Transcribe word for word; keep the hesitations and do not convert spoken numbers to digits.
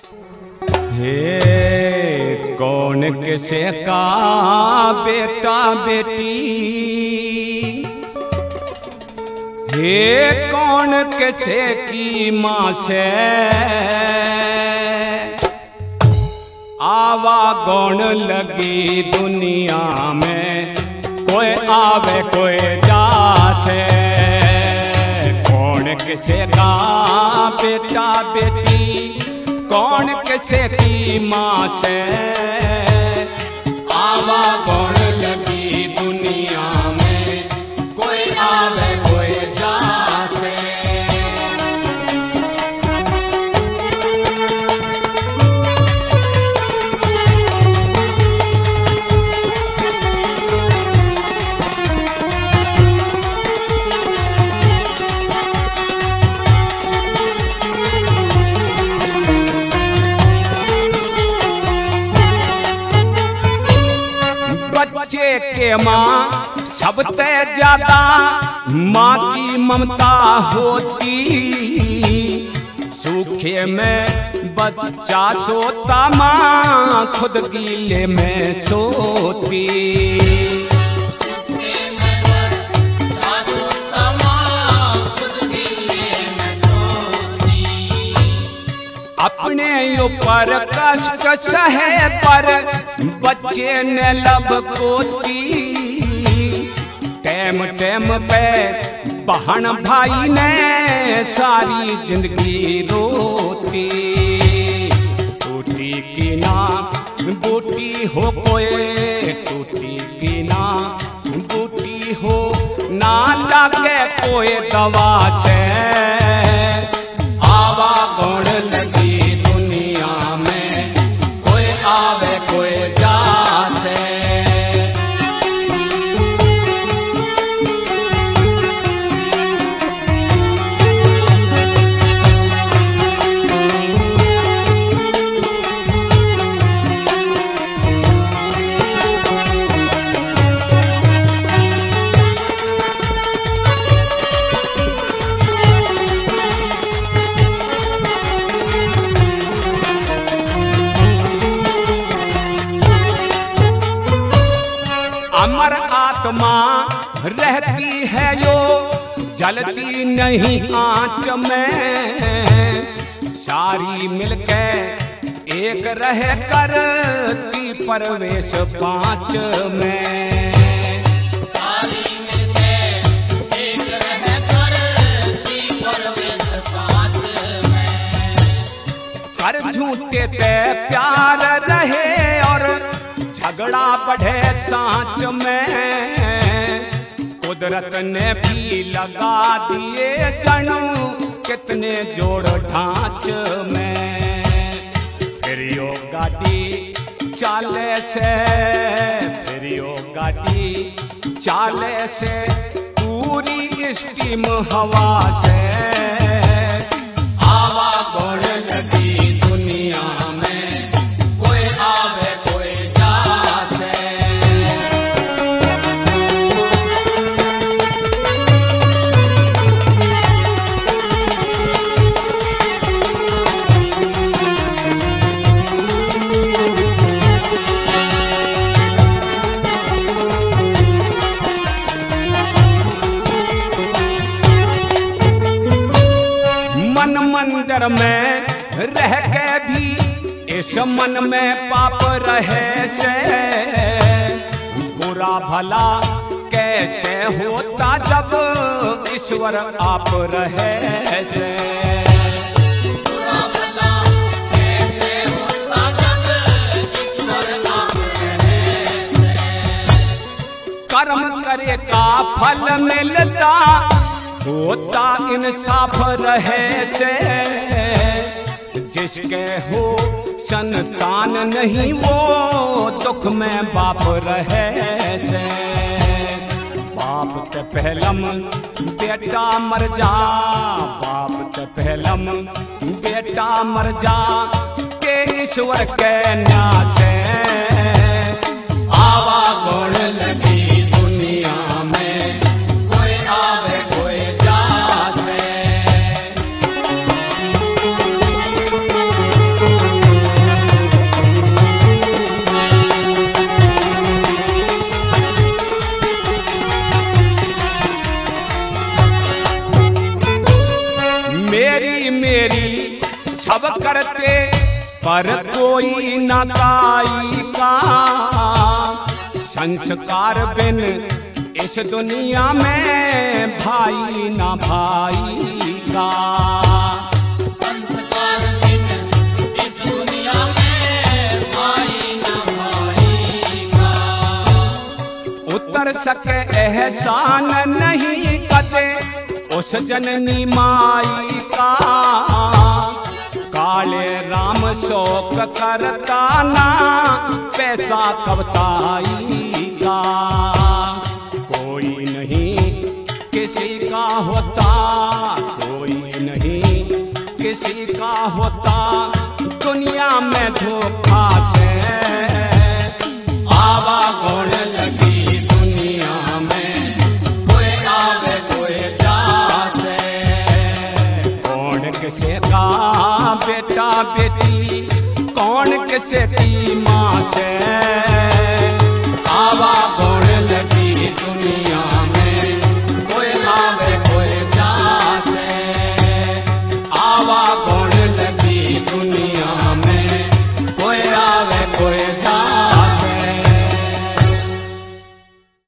हे कौन किसे का बेटा बेटी, हे कौन किसे की माँ से आवा गौण लगी दुनिया में, कोई आवे कोई जासे। कौन किसे का बेटा बेटी, कौन किसे की माँ से आवा गौण लगी दुनिया में, कोई आवे कोई जासे। बच्चे के माँ सबसे ज्यादा माँ की ममता होती, सूखे में बच्चा सोता माँ खुद गीले में सोती। अपने ऊपर कष्ट सहे पर बच्चे ने लब कोती, टैम टैम पे बहन भाई ने सारी जिंदगी रोती। टूटी की ना बूटी हो कोई, टूटी की ना बूटी हो ना लगे कोई दवा से आवा गौण लगी दुनिया में, कोई आवे कोई जासे। अमर आत्मा रहती है यो जलती नहीं आंच में, सारी मिलके एक रह करती परवेश पांच में। सारी मिलके एक रह करती परवेश पांच में, कर झूठे ते प्यार रहे और झगड़ा बढ़े सांच में। कुदरत ने भी लगा दिए जणू कितने जोड़ ढांच में। फिर यो गाड़ी चाले से, फिर यो गाड़ी चाले से पूरी स्टीम हवा से आवा गौण लगी दुनिया में, कोई आवे कोई जासे। मन मंदिर में रह के भी इस मन में पाप रहे से, बुरा भला कैसे होता जब ईश्वर आप रहे से। बुरा भला कैसे होता जब ईश्वर आप रहे से। कर्म करे का फल मिलता होता इंसाफ रहे से, जिसके हो संतान नहीं वो दुख में बाप रहे से। बाप ते पहलम बेटा मर जा, बाप ते पहलम बेटा मर जा, के ईश्वर के न्यासे आवा गौण लगी दुनिया में, कोई आवे कोई जासे। करते पर कोई न काई का। संस्कार बिन इस दुनिया में भाई ना भाई का। संस्कार बिन इस दुनिया में भाई ना भाई का। उतर सके एहसान नहीं कदे उस जननी माई का। काले राम शोक करता ना पैसा कवताई का। कोई नहीं किसी का होता, कोई नहीं किसी का होता। दुनिया में धोखा से आवा कौन लगी दुनिया में, कोई आवे कोई जासे। कौन किसे का बेटा बेटी, कौन किसे की माँ